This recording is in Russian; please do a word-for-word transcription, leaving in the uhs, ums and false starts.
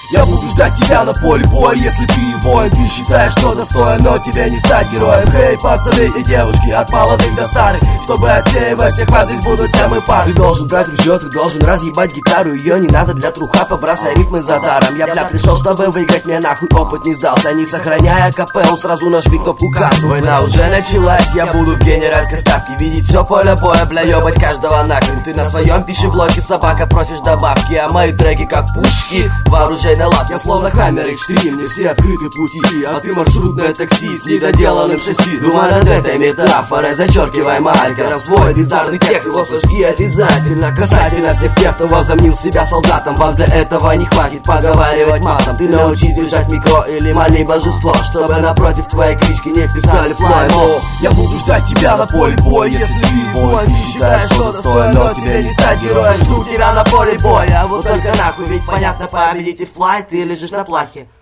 Я буду ждать тебя на поле боя, если ты воин. Ты считаешь, что достоин, но тебе не стать героем. Хей, пацаны и девушки, от молодых до старых, чтобы отсеивать всех вас, здесь будут темы пар. Ты должен брать ружье, ты должен разъебать гитару. Ее не надо для труха, побросай ритмы за даром. Я, бля, пришел, чтобы выиграть, мне нахуй опыт не сдался. Не сохраняя капеллу, сразу нажми кнопку касс. Война уже началась, я буду в генеральской ставке. Видеть все поле боя, бля, ебать каждого нахрен. Ты на своем пищеблоке, собака, просишь добавки, а мои треки как пушки вооружейной лапки. Я словно Хаммер икс три, мне все открыты пути, а ты маршрутное такси с недоделанным шасси. Думай над этой метафорой, зачеркивай маркером свой бездарный текст. Его сожги обязательно, касательно всех тех, кто возомнил себя солдатом. Вам для этого не хватит поговаривать матом. Ты научись держать микро или моли божество, чтобы напротив твоей клички не вписали флаймо. Я буду ждать тебя на поле боя, если ты воин. Ты считаешь, что достоин, но тебе не стать героем. Жду тебя на поле боя, вот только нахуй, ведь понятно, победитель флай, ты лежишь на плахе.